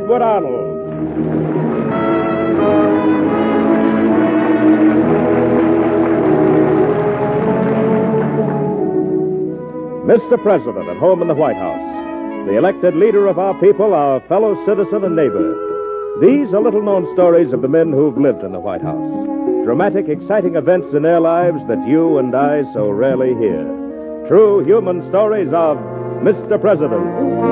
Edward Arnold. Mr. President, at home in the White House, the elected leader of our people, our fellow citizen and neighbor. These are little-known stories of the men who've lived in the White House. Dramatic, exciting events in their lives that you and I so rarely hear. True human stories of Mr. President.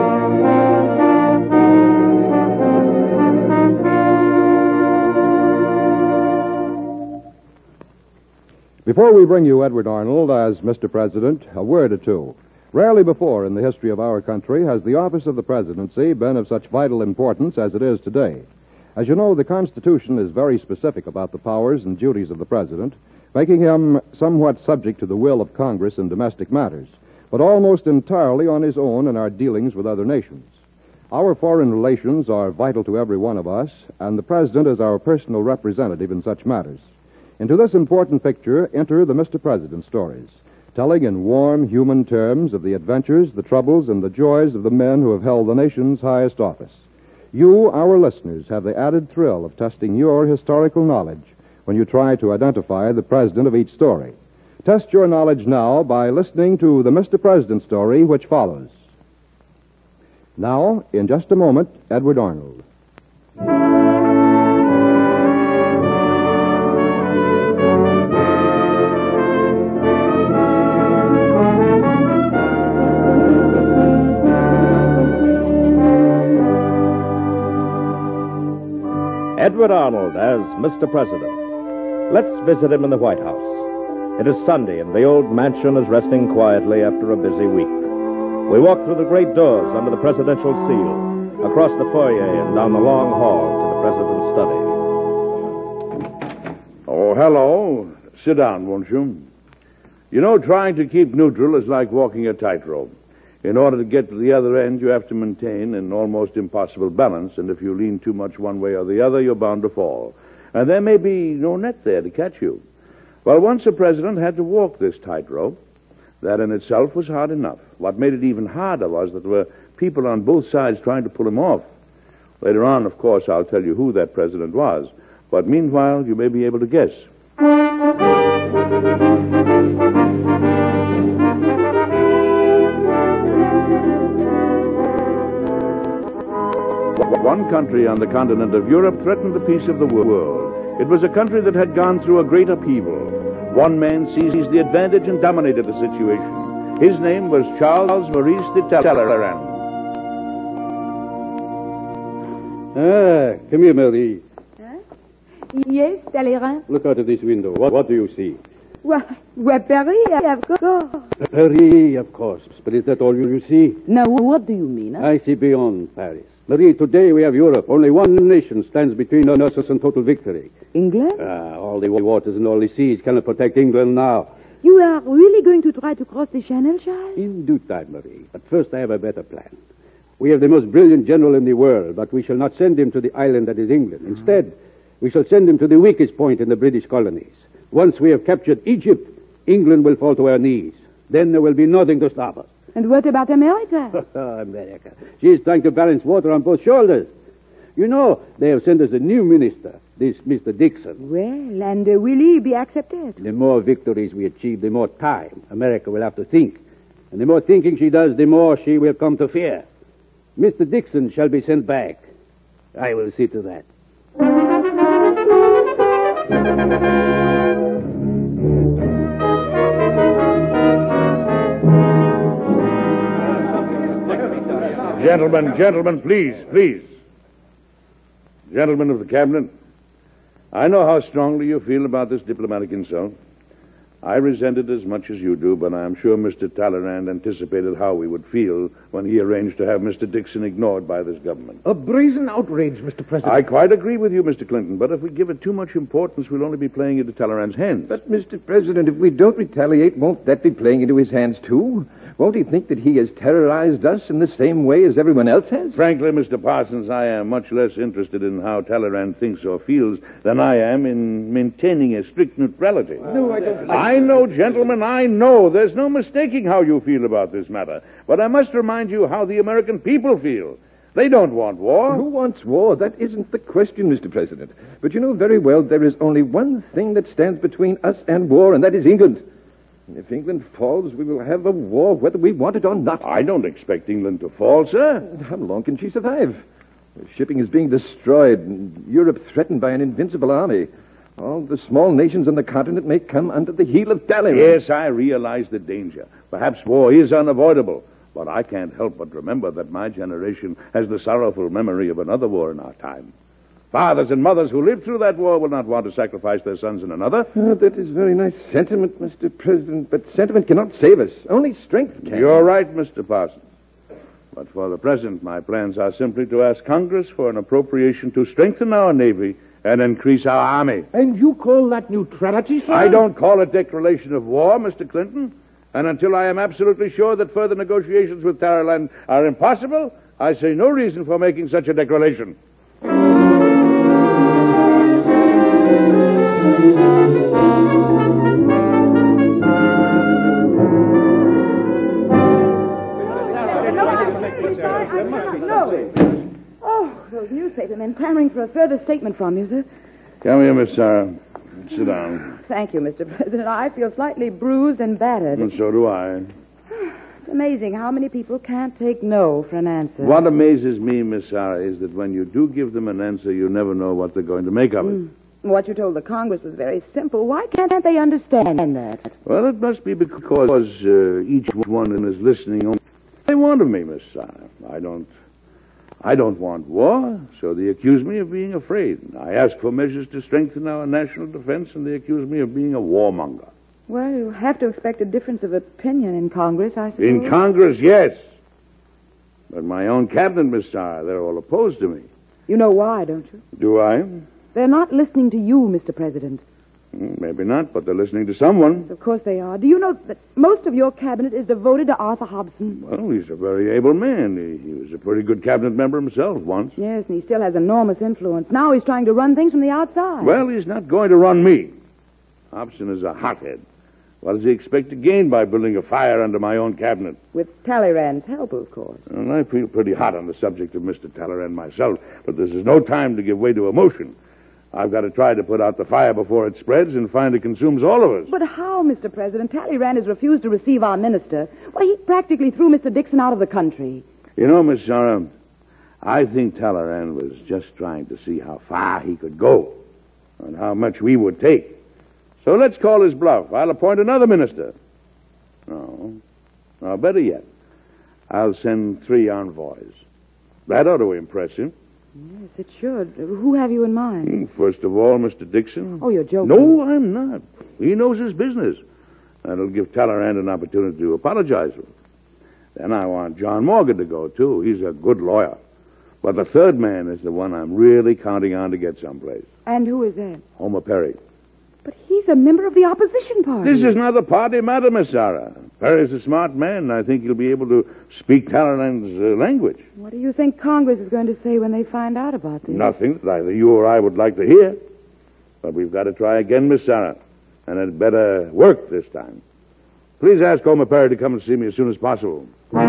Before we bring you Edward Arnold as Mr. President, a word or two. Rarely before in the history of our country has the office of the presidency been of such vital importance as it is today. As you know, the Constitution is very specific about the powers and duties of the president, making him somewhat subject to the will of Congress in domestic matters, but almost entirely on his own in our dealings with other nations. Our foreign relations are vital to every one of us, and the president is our personal representative in such matters. Into this important picture enter the Mr. President stories, telling in warm, human terms of the adventures, the troubles, and the joys of the men who have held the nation's highest office. You, our listeners, have the added thrill of testing your historical knowledge when you try to identify the president of each story. Test your knowledge now by listening to the Mr. President story which follows. Now, in just a moment, Edward Arnold. Edward Arnold as Mr. President. Let's visit him in the White House. It is Sunday, and the old mansion is resting quietly after a busy week. We walk through the great doors under the presidential seal, across the foyer and down the long hall to the president's study. Oh, hello. Sit down, won't you? You know, trying to keep neutral is like walking a tightrope. In order to get to the other end, you have to maintain an almost impossible balance, and if you lean too much one way or the other, you're bound to fall. And there may be no net there to catch you. Well, once a president had to walk this tightrope. That in itself was hard enough. What made it even harder was that there were people on both sides trying to pull him off. Later on, of course, I'll tell you who that president was. But meanwhile, you may be able to guess. One country on the continent of Europe threatened the peace of the world. It was a country that had gone through a great upheaval. One man seized the advantage and dominated the situation. His name was Charles Maurice de Talleyrand. Come here, Marie. Huh? Yes, Talleyrand. Look out of this window. What do you see? Why, Paris, of course. Paris, of course. But is that all you see? Now, what do you mean? Huh? I see beyond Paris. Marie, today we have Europe. Only one nation stands between us and total victory. England? All the waters and all the seas cannot protect England now. You are really going to try to cross the Channel, Charles? In due time, Marie. But first I have a better plan. We have the most brilliant general in the world, but we shall not send him to the island that is England. Instead, we shall send him to the weakest point in the British colonies. Once we have captured Egypt, England will fall to her knees. Then there will be nothing to stop us. And what about America? America. She is trying to balance water on both shoulders. You know, they have sent us a new minister, this Mr. Dixon. Well, and will he be accepted? The more victories we achieve, the more time America will have to think. And the more thinking she does, the more she will come to fear. Mr. Dixon shall be sent back. I will see to that. Gentlemen, please. Gentlemen of the cabinet, I know how strongly you feel about this diplomatic insult. I resent it as much as you do, but I am sure Mr. Talleyrand anticipated how we would feel when he arranged to have Mr. Dixon ignored by this government. A brazen outrage, Mr. President. I quite agree with you, Mr. Clinton, but if we give it too much importance, we'll only be playing into Talleyrand's hands. But, Mr. President, if we don't retaliate, won't that be playing into his hands, too? Won't he think that he has terrorized us in the same way as everyone else has? Frankly, Mr. Parsons, I am much less interested in how Talleyrand thinks or feels than I am in maintaining a strict neutrality. No, I don't. I know, gentlemen, I know. There's no mistaking how you feel about this matter. But I must remind you how the American people feel. They don't want war. Who wants war? That isn't the question, Mr. President. But you know very well there is only one thing that stands between us and war, and that is England. And if England falls, we will have a war whether we want it or not. I don't expect England to fall, sir. How long can she survive? Shipping is being destroyed, and Europe threatened by an invincible army. All the small nations on the continent may come under the heel of Talleyrand. Yes, I realize the danger. Perhaps war is unavoidable. But I can't help but remember that my generation has the sorrowful memory of another war in our time. Fathers and mothers who lived through that war will not want to sacrifice their sons in another. Oh, that is very nice sentiment, Mr. President, but sentiment cannot save us. Only strength can. You're right, Mr. Parsons. But for the present, my plans are simply to ask Congress for an appropriation to strengthen our Navy and increase our Army. And you call that neutrality, sir? I don't call it declaration of war, Mr. Clinton. And until I am absolutely sure that further negotiations with Talleyrand are impossible, I see no reason for making such a declaration. Oh, those newspaper men clamoring for a further statement from you, sir. Come here, Miss Sarah. Sit down. Thank you, Mr. President. I feel slightly bruised and battered. And so do I. It's amazing how many people can't take no for an answer. What amazes me, Miss Sarah, is that when you do give them an answer, you never know what they're going to make of it. What you told the Congress was very simple. Why can't they understand that? Well, it must be because each one is listening only they want of me, Miss Sarah. I don't want war, so they accuse me of being afraid. I ask for measures to strengthen our national defense, and they accuse me of being a warmonger. Well, you have to expect a difference of opinion in Congress, I suppose. In Congress, yes. But my own cabinet, Miss Sarah, they're all opposed to me. You know why, don't you? Do I? They're not listening to you, Mr. President. Maybe not, but they're listening to someone. Of course they are. Do you know that most of your cabinet is devoted to Arthur Hobson? Well, he's a very able man. He was a pretty good cabinet member himself once. Yes, and he still has enormous influence. Now he's trying to run things from the outside. Well, he's not going to run me. Hobson is a hothead. What does he expect to gain by building a fire under my own cabinet? With Talleyrand's help, of course. And I feel pretty hot on the subject of Mr. Talleyrand myself, but this is no time to give way to emotion. I've got to try to put out the fire before it spreads and find it consumes all of us. But how, Mr. President? Talleyrand has refused to receive our minister. Why, he practically threw Mr. Dixon out of the country. You know, Miss Sarah, I think Talleyrand was just trying to see how far he could go and how much we would take. So let's call his bluff. I'll appoint another minister. No, better yet, I'll send 3 envoys. That ought to impress him. Yes, it should. Who have you in mind? First of all, Mr. Dixon. Oh, you're joking. No, I'm not. He knows his business. That'll give Talleyrand an opportunity to apologize to him. Then I want John Morgan to go, too. He's a good lawyer. But the third man is the one I'm really counting on to get someplace. And who is that? Homer Perry. But he's a member of the opposition party. This is not a party matter, Miss Sarah. Perry's a smart man, and I think he'll be able to speak Talleyrand's language. What do you think Congress is going to say when they find out about this? Nothing that either you or I would like to hear. But we've got to try again, Miss Sarah. And it better work this time. Please ask Homer Perry to come and see me as soon as possible.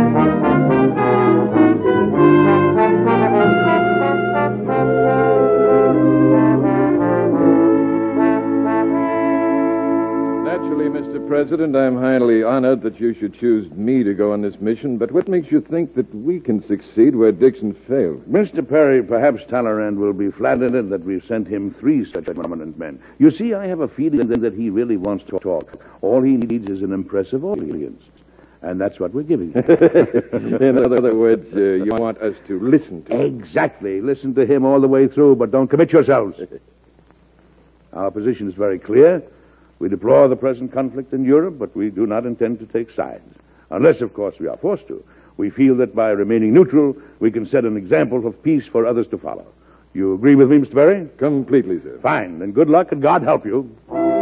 Naturally, Mr. President, I'm highly honored that you should choose me to go on this mission, but what makes you think that we can succeed where Dixon failed? Mr. Perry, perhaps Talleyrand will be flattered that we've sent him 3 such prominent men. You see, I have a feeling that he really wants to talk. All he needs is an impressive audience. And that's what we're giving him. In other words, you want us to listen to him. Exactly. Listen to him all the way through, but don't commit yourselves. Our position is very clear. We deplore the present conflict in Europe, but we do not intend to take sides. Unless, of course, we are forced to. We feel that by remaining neutral, we can set an example of peace for others to follow. You agree with me, Mr. Perry? Completely, sir. Fine. Then good luck, and God help you.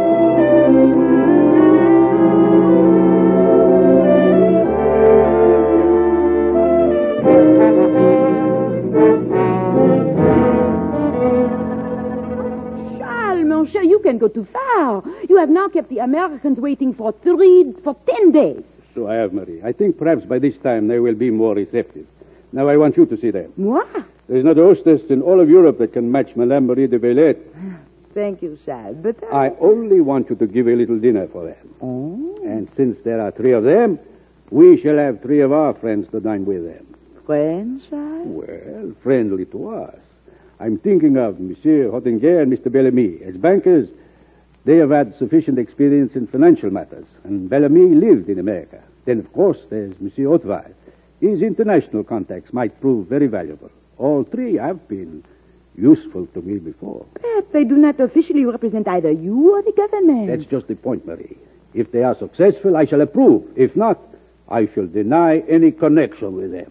You can go too far. You have now kept the Americans waiting for 10 days. So I have, Marie. I think perhaps by this time they will be more receptive. Now I want you to see them. Moi? There is not a hostess in all of Europe that can match Madame Marie de Villette. Thank you, Charles, but I only want you to give a little dinner for them. Oh, And since there are 3 of them, we shall have 3 of our friends to dine with them. friends, Charles? Well, friendly to us. I'm thinking of Monsieur Hottinger and Mr. Bellamy. As bankers, they have had sufficient experience in financial matters, and Bellamy lived in America. Then, of course, there's Monsieur Hautval. His international contacts might prove very valuable. All 3 have been useful to me before. But they do not officially represent either you or the government. That's just the point, Marie. If they are successful, I shall approve. If not, I shall deny any connection with them.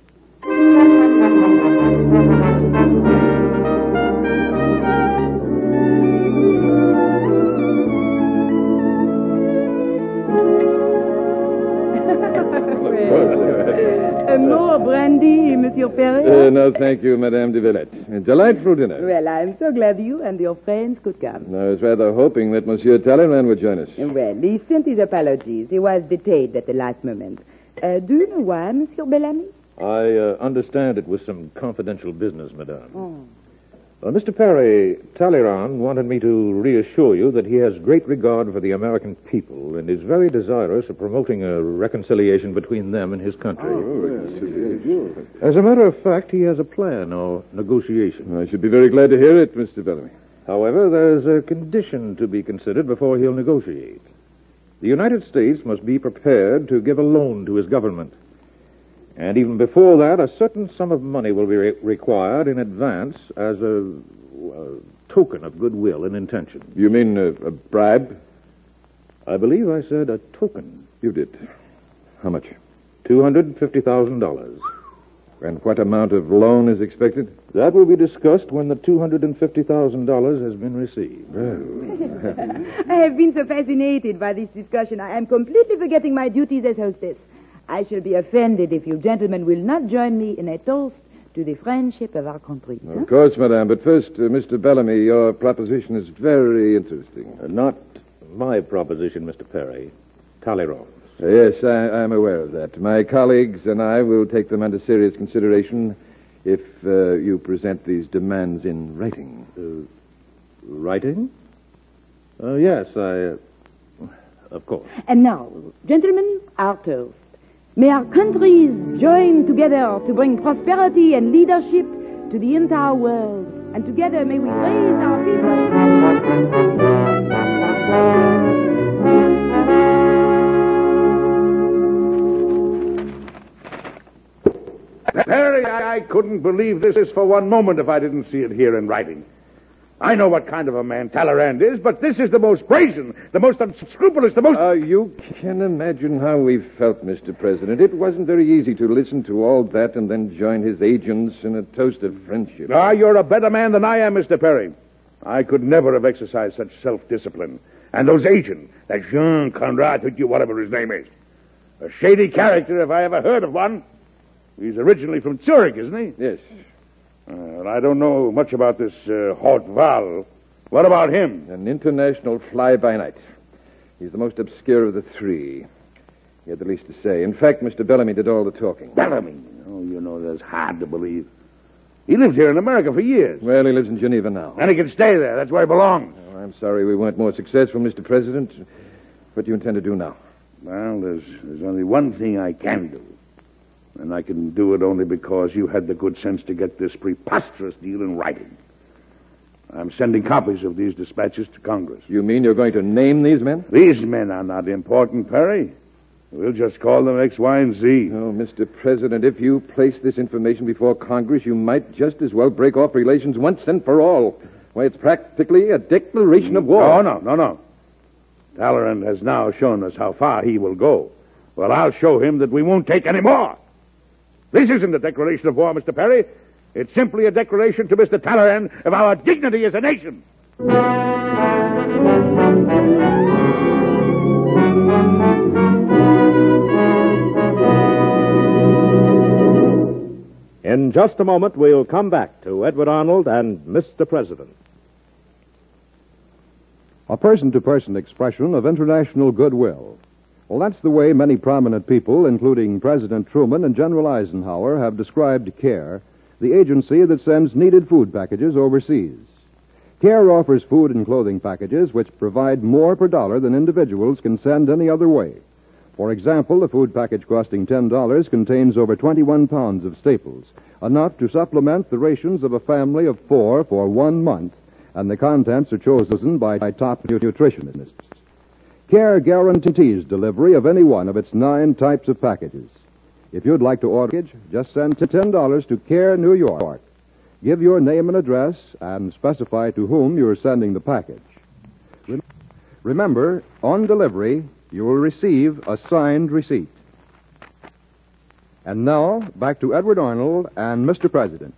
More brandy, Monsieur Perret? No, thank you, Madame de Villette. A delightful dinner. Well, I'm so glad you and your friends could come. I was rather hoping that Monsieur Talleyrand would join us. Well, he sent his apologies. He was detained at the last moment. Do you know why, Monsieur Bellamy? I understand it was some confidential business, madame. Oh. Mr. Perry, Talleyrand wanted me to reassure you that he has great regard for the American people and is very desirous of promoting a reconciliation between them and his country. As a matter of fact, he has a plan or negotiation. I should be very glad to hear it, Mr. Bellamy. However, there's a condition to be considered before he'll negotiate. The United States must be prepared to give a loan to his government. And even before that, a certain sum of money will be required in advance as a token of goodwill and intention. You mean a bribe? I believe I said a token. You did. How much? $250,000. And what amount of loan is expected? That will be discussed when the $250,000 has been received. I have been so fascinated by this discussion. I am completely forgetting my duties as hostess. I shall be offended if you gentlemen will not join me in a toast to the friendship of our country. Of course, madame. But first, Mr. Bellamy, your proposition is very interesting. Not my proposition, Mr. Perry. Talleyrand's. Yes, I'm aware of that. My colleagues and I will take them under serious consideration if you present these demands in writing. Writing? Yes, of course. And now, gentlemen, our toast. May our countries join together to bring prosperity and leadership to the entire world. And together may we raise our people. Perry, I couldn't believe this for one moment if I didn't see it here in writing. I know what kind of a man Talleyrand is, but this is the most brazen, the most unscrupulous, the most... You can imagine how we felt, Mr. President. It wasn't very easy to listen to all that and then join his agents in a toast of friendship. You're a better man than I am, Mr. Perry. I could never have exercised such self-discipline. And those agents, that Jean Conrad, whatever his name is, a shady character if I ever heard of one. He's originally from Zurich, isn't he? Yes. I don't know much about this Hautval. What about him? An international fly-by-night. He's the most obscure of the 3. He had the least to say. In fact, Mr. Bellamy did all the talking. Bellamy? Oh, that's hard to believe. He lived here in America for years. Well, he lives in Geneva now. And he can stay there. That's where he belongs. Oh, I'm sorry we weren't more successful, Mr. President. What do you intend to do now? Well, there's only one thing I can do. And I can do it only because you had the good sense to get this preposterous deal in writing. I'm sending copies of these dispatches to Congress. You mean you're going to name these men? These men are not important, Perry. We'll just call them X, Y, and Z. Oh, Mr. President, if you place this information before Congress, you might just as well break off relations once and for all. Why, it's practically a declaration of war. No. Talleyrand has now shown us how far he will go. Well, I'll show him that we won't take any more. This isn't a declaration of war, Mr. Perry. It's simply a declaration to Mr. Talleyrand of our dignity as a nation. In just a moment, we'll come back to Edward Arnold and Mr. President. A person-to-person expression of international goodwill. Well, that's the way many prominent people, including President Truman and General Eisenhower, have described CARE, the agency that sends needed food packages overseas. CARE offers food and clothing packages which provide more per dollar than individuals can send any other way. For example, a food package costing $10 contains over 21 pounds of staples, enough to supplement the rations of a family of 4 for 1 month, and the contents are chosen by top nutritionists. CARE guarantees delivery of any one of its 9 types of packages. If you'd like to order a package, just send $10 to CARE, New York. Give your name and address and specify to whom you're sending the package. Remember, on delivery, you will receive a signed receipt. And now, back to Edward Arnold and Mr. President.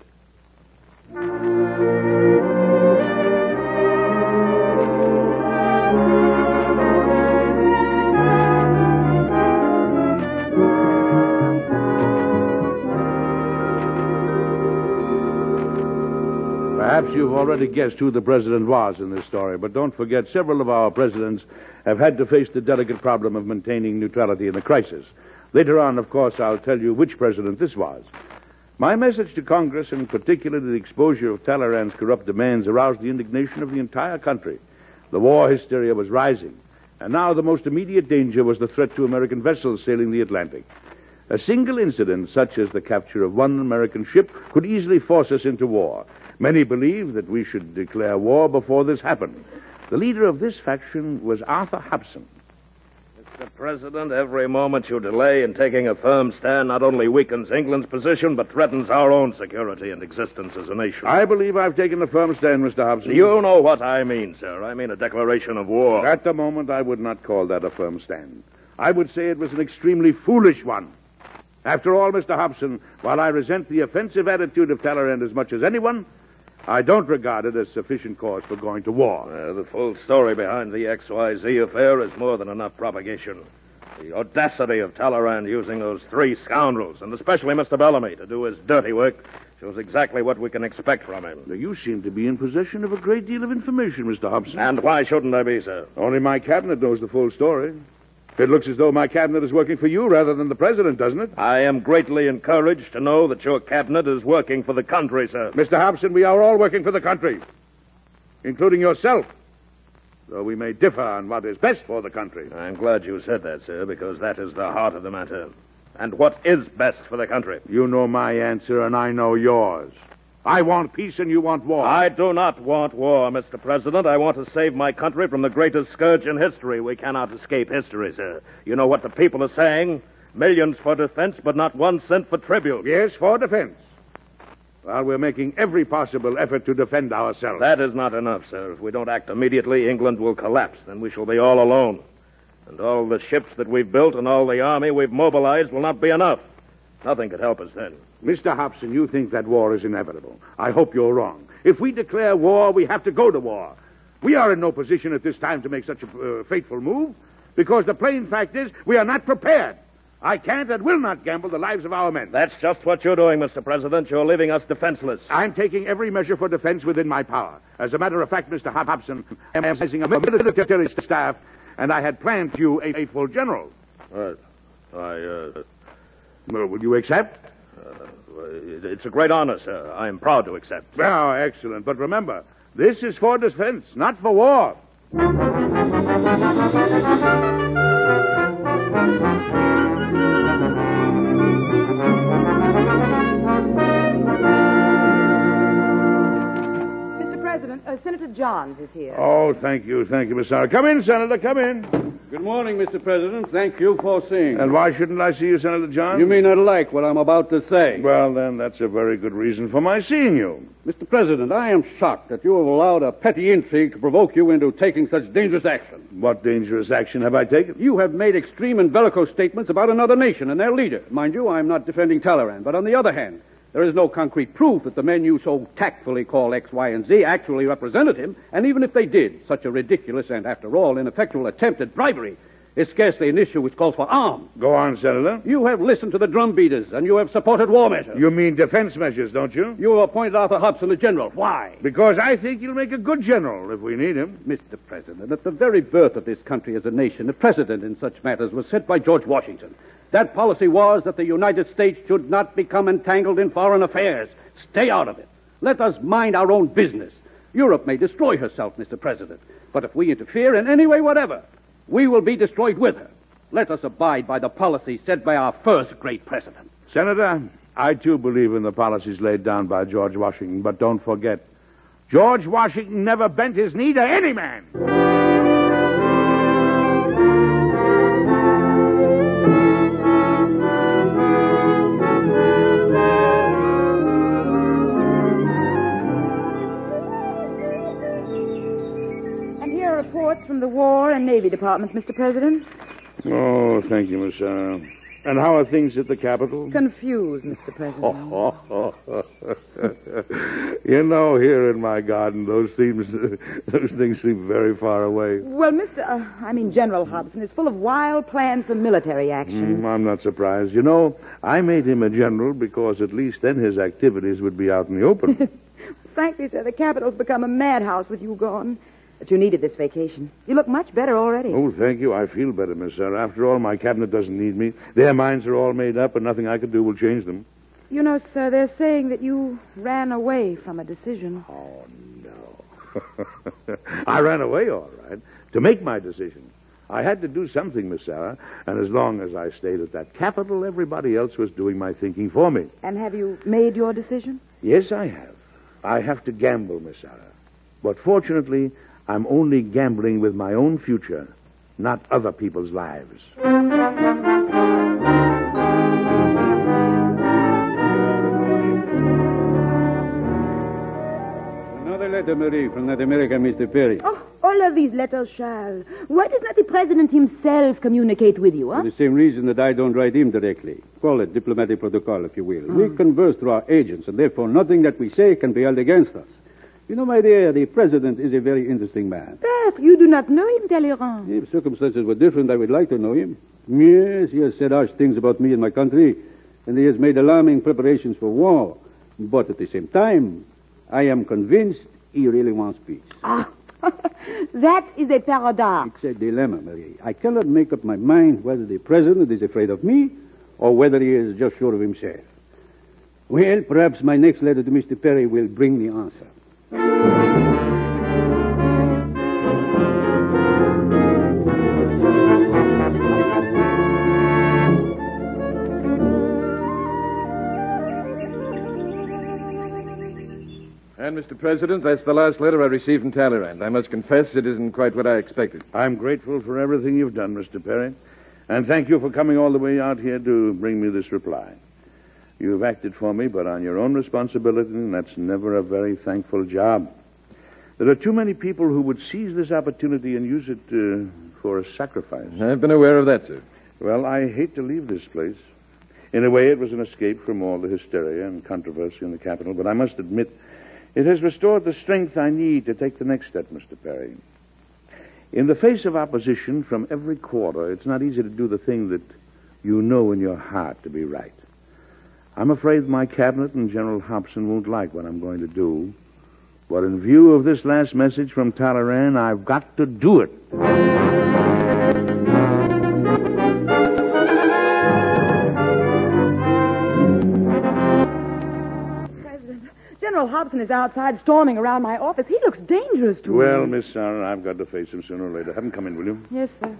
Perhaps you've already guessed who the president was in this story, but don't forget several of our presidents have had to face the delicate problem of maintaining neutrality in a crisis. Later on, of course, I'll tell you which president this was. My message to Congress, and particularly the exposure of Talleyrand's corrupt demands, aroused the indignation of the entire country. The war hysteria was rising, and now the most immediate danger was the threat to American vessels sailing the Atlantic. A single incident, such as the capture of one American ship, could easily force us into war. Many believe that we should declare war before this happened. The leader of this faction was Arthur Hobson. Mr. President, every moment you delay in taking a firm stand not only weakens England's position, but threatens our own security and existence as a nation. I believe I've taken a firm stand, Mr. Hobson. You know what I mean, sir. I mean a declaration of war. At the moment, I would not call that a firm stand. I would say it was an extremely foolish one. After all, Mr. Hobson, while I resent the offensive attitude of Talleyrand as much as anyone, I don't regard it as sufficient cause for going to war. The full story behind the XYZ affair is more than enough propagation. The audacity of Talleyrand using those 3 scoundrels, and especially Mr. Bellamy, to do his dirty work, shows exactly what we can expect from him. Now, you seem to be in possession of a great deal of information, Mr. Hobson. And why shouldn't I be, sir? Only my cabinet knows the full story. It looks as though my cabinet is working for you rather than the president, doesn't it? I am greatly encouraged to know that your cabinet is working for the country, sir. Mr. Hobson, we are all working for the country, including yourself, though we may differ on what is best for the country. I'm glad you said that, sir, because that is the heart of the matter. And what is best for the country? You know my answer, and I know yours. I want peace and you want war. I do not want war, Mr. President. I want to save my country from the greatest scourge in history. We cannot escape history, sir. You know what the people are saying? Millions for defense, but not 1 cent for tribute. Yes, for defense. Well, we're making every possible effort to defend ourselves. That is not enough, sir. If we don't act immediately, England will collapse. Then we shall be all alone. And all the ships that we've built and all the army we've mobilized will not be enough. Nothing could help us then. Mr. Hobson, you think that war is inevitable. I hope you're wrong. If we declare war, we have to go to war. We are in no position at this time to make such a fateful move, because the plain fact is we are not prepared. I can't and will not gamble the lives of our men. That's just what you're doing, Mr. President. You're leaving us defenseless. I'm taking every measure for defense within my power. As a matter of fact, Mr. Hobson, I'm emphasizing a military staff, and I had planned you a full general. Well, will you accept? It's a great honor, sir. I am proud to accept. Well, excellent. But remember, this is for defense, not for war. Mr. President, Senator Johns is here. Oh, thank you, Miss Sarah. Come in, Senator, come in. Good morning, Mr. President. Thank you for seeing. And why shouldn't I see you, Senator Johns? You may not like what I'm about to say. Well, then, that's a very good reason for my seeing you. Mr. President, I am shocked that you have allowed a petty intrigue to provoke you into taking such dangerous action. What dangerous action have I taken? You have made extreme and bellicose statements about another nation and their leader. Mind you, I'm not defending Talleyrand, but on the other hand, there is no concrete proof that the men you so tactfully call X, Y, and Z actually represented him, and even if they did, such a ridiculous and, after all, ineffectual attempt at bribery is scarcely an issue which calls for arms. Go on, Senator. You have listened to the drum beaters, and you have supported war measures. You mean defense measures, don't you? You have appointed Arthur Hobson as general. Why? Because I think he'll make a good general if we need him. Mr. President, at the very birth of this country as a nation, the precedent in such matters was set by George Washington. That policy was that the United States should not become entangled in foreign affairs. Stay out of it. Let us mind our own business. Europe may destroy herself, Mr. President, but if we interfere in any way whatever, we will be destroyed with her. Let us abide by the policy set by our first great president. Senator, I too believe in the policies laid down by George Washington, but don't forget, George Washington never bent his knee to any man. Reports from the War and Navy departments, Mr. President. Oh, thank you, Miss Sarah. And how are things at the Capitol? Confused, Mr. President. You know, here in my garden, those things seem very far away. Well, General Hobson is full of wild plans for military action. I'm not surprised. You know, I made him a general because at least then his activities would be out in the open. Frankly, sir, the Capitol's become a madhouse with you gone. But you needed this vacation. You look much better already. Oh, thank you. I feel better, Miss Sarah. After all, my cabinet doesn't need me. Their minds are all made up, and nothing I could do will change them. You know, sir, they're saying that you ran away from a decision. Oh, no. I ran away, all right, to make my decision. I had to do something, Miss Sarah, and as long as I stayed at that Capitol, everybody else was doing my thinking for me. And have you made your decision? Yes, I have. I have to gamble, Miss Sarah. But fortunately, I'm only gambling with my own future, not other people's lives. Another letter, Marie, from that American Mr. Perry. Oh, all of these letters, Charles. Why does not the President himself communicate with you, huh? For the same reason that I don't write him directly. Call it diplomatic protocol, if you will. We converse through our agents, and therefore nothing that we say can be held against us. You know, my dear, the President is a very interesting man. But you do not know him, Talleyrand. If circumstances were different, I would like to know him. Yes, he has said harsh things about me and my country, and he has made alarming preparations for war. But at the same time, I am convinced he really wants peace. Ah, that is a paradox. It's a dilemma, Marie. I cannot make up my mind whether the President is afraid of me or whether he is just sure of himself. Well, perhaps my next letter to Mr. Perry will bring the answer. And, Mr. President, that's the last letter I received from Talleyrand. I must confess it isn't quite what I expected. I'm grateful for everything you've done, Mr. Perry. And thank you for coming all the way out here to bring me this reply. You've acted for me, but on your own responsibility, and that's never a very thankful job. There are too many people who would seize this opportunity and use it for a sacrifice. I've been aware of that, sir. Well, I hate to leave this place. In a way, it was an escape from all the hysteria and controversy in the Capitol, but I must admit it has restored the strength I need to take the next step, Mr. Perry. In the face of opposition from every quarter, it's not easy to do the thing that you know in your heart to be right. I'm afraid my cabinet and General Hobson won't like what I'm going to do. But in view of this last message from Talleyrand, I've got to do it. President, General Hobson is outside storming around my office. He looks dangerous to me. Well, Miss Sarah, I've got to face him sooner or later. Have him come in, will you? Yes, sir.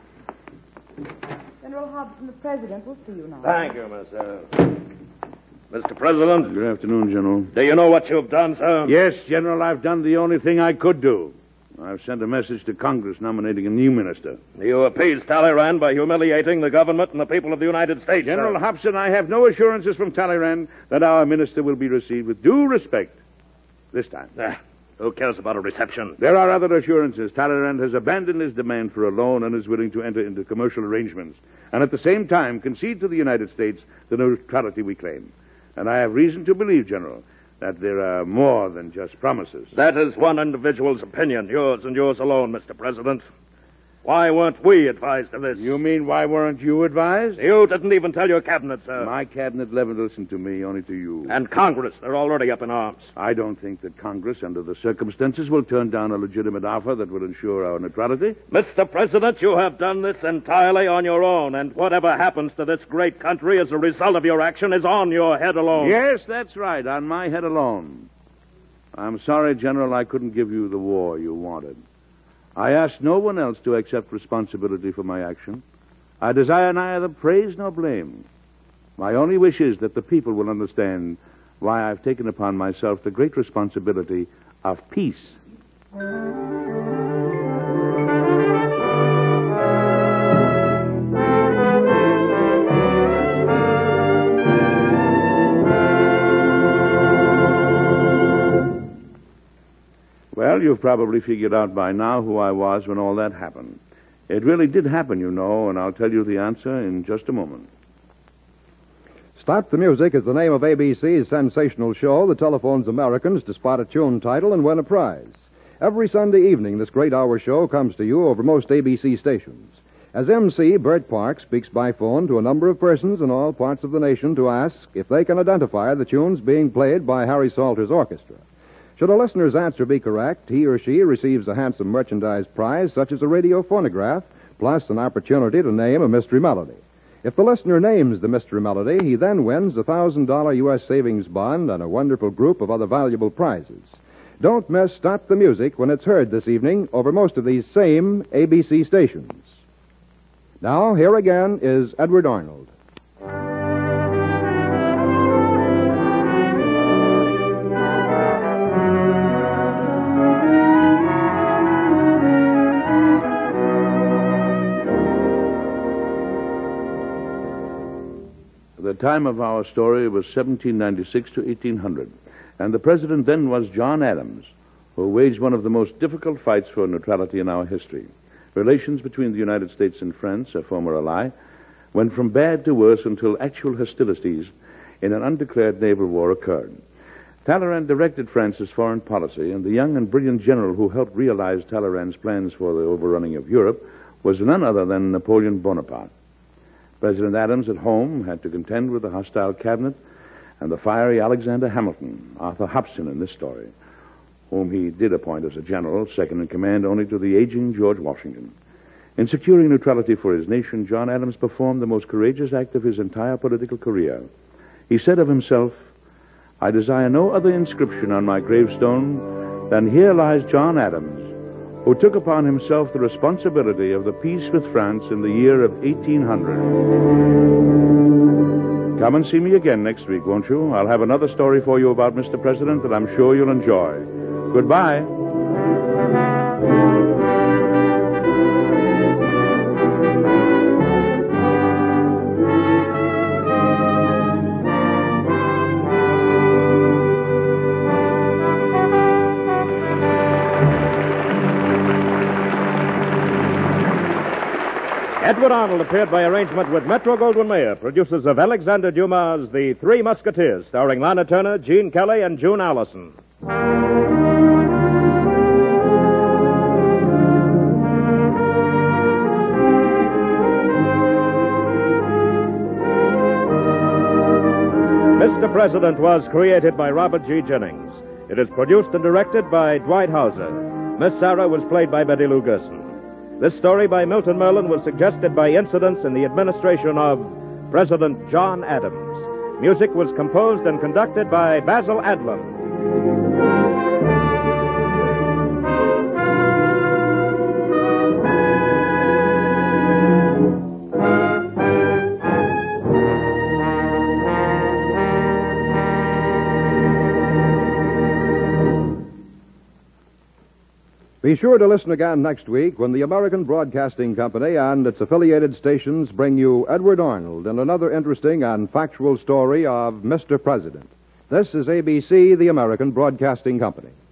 General Hobson, the President, will see you now. Thank you, Miss Sarah. Mr. President. Good afternoon, General. Do you know what you've done, sir? Yes, General, I've done the only thing I could do. I've sent a message to Congress nominating a new minister. You appeased Talleyrand by humiliating the government and the people of the United States, General sir. Hobson, I have no assurances from Talleyrand that our minister will be received with due respect this time. Who cares about a reception? There are other assurances. Talleyrand has abandoned his demand for a loan and is willing to enter into commercial arrangements, and at the same time concede to the United States the neutrality we claim. And I have reason to believe, General, that there are more than just promises. That is one individual's opinion, yours and yours alone, Mr. President. Why weren't we advised of this? You mean why weren't you advised? You didn't even tell your cabinet, sir. My cabinet never listened to me, only to you. And Congress, they're already up in arms. I don't think that Congress, under the circumstances, will turn down a legitimate offer that will ensure our neutrality. Mr. President, you have done this entirely on your own, and whatever happens to this great country as a result of your action is on your head alone. Yes, that's right, on my head alone. I'm sorry, General, I couldn't give you the war you wanted. I asked no one else to accept responsibility for my action. I desire neither praise nor blame. My only wish is that the people will understand why I've taken upon myself the great responsibility of peace. Well, you've probably figured out by now who I was when all that happened. It really did happen, you know, and I'll tell you the answer in just a moment. Stop the Music is the name of ABC's sensational show that telephones Americans to spot a tune title and win a prize. Every Sunday evening, this great hour show comes to you over most ABC stations. As MC, Bert Park speaks by phone to a number of persons in all parts of the nation to ask if they can identify the tunes being played by Harry Salter's orchestra. Should a listener's answer be correct, he or she receives a handsome merchandise prize such as a radio phonograph, plus an opportunity to name a mystery melody. If the listener names the mystery melody, he then wins a $1,000 U.S. savings bond and a wonderful group of other valuable prizes. Don't miss Stop the Music when it's heard this evening over most of these same ABC stations. Now, here again is Edward Arnold. The time of our story was 1796 to 1800, and the president then was John Adams, who waged one of the most difficult fights for neutrality in our history. Relations between the United States and France, a former ally, went from bad to worse until actual hostilities in an undeclared naval war occurred. Talleyrand directed France's foreign policy, and the young and brilliant general who helped realize Talleyrand's plans for the overrunning of Europe was none other than Napoleon Bonaparte. President Adams at home had to contend with the hostile cabinet and the fiery Alexander Hamilton, Arthur Hobson in this story, whom he did appoint as a general, second in command only to the aging George Washington. In securing neutrality for his nation, John Adams performed the most courageous act of his entire political career. He said of himself, "I desire no other inscription on my gravestone than 'Here lies John Adams, who took upon himself the responsibility of the peace with France in the year of 1800. Come and see me again next week, won't you? I'll have another story for you about Mr. President that I'm sure you'll enjoy. Goodbye. Edward Arnold appeared by arrangement with Metro-Goldwyn-Mayer, producers of Alexander Dumas' The Three Musketeers, starring Lana Turner, Gene Kelly, and June Allison. Mr. President was created by Robert G. Jennings. It is produced and directed by Dwight Hauser. Miss Sarah was played by Betty Lou Gerson. This story by Milton Merlin was suggested by incidents in the administration of President John Adams. Music was composed and conducted by Basil Adlam. Be sure to listen again next week when the American Broadcasting Company and its affiliated stations bring you Edward Arnold and another interesting and factual story of Mr. President. This is ABC, the American Broadcasting Company.